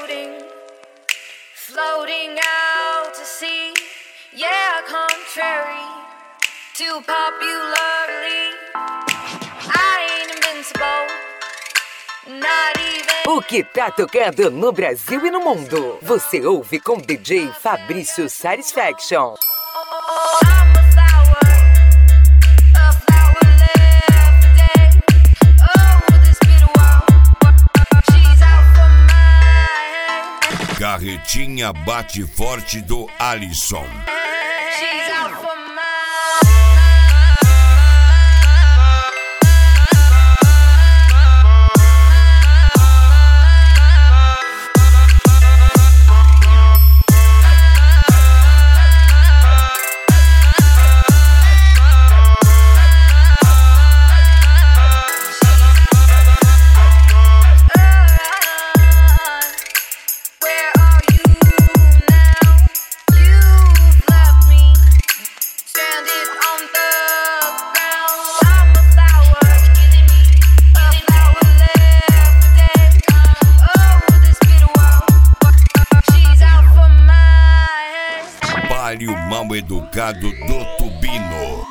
floating out to sea. Yeah, contrary to popularly, I ain't invincible, not even. O que tá tocando no Brasil e no mundo, você ouve com DJ Fabrício Satisfaction. Carretinha bate forte do Alisson. O mal educado do Tubino.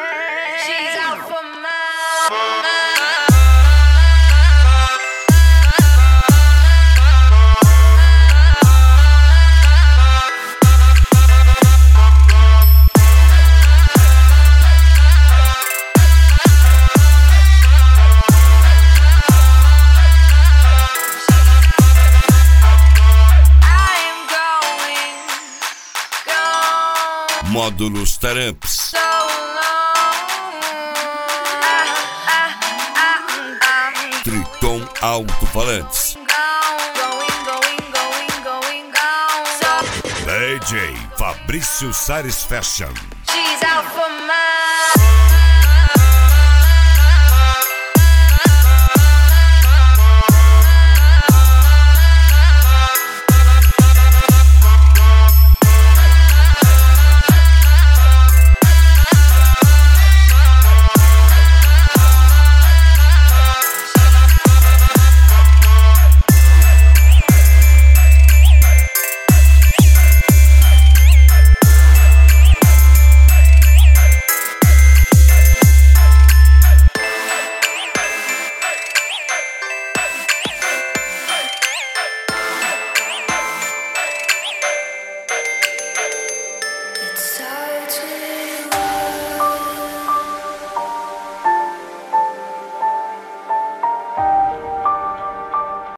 Módulos Taramps. Triton Alto-Falantes. DJ Fabrício Satisfaction.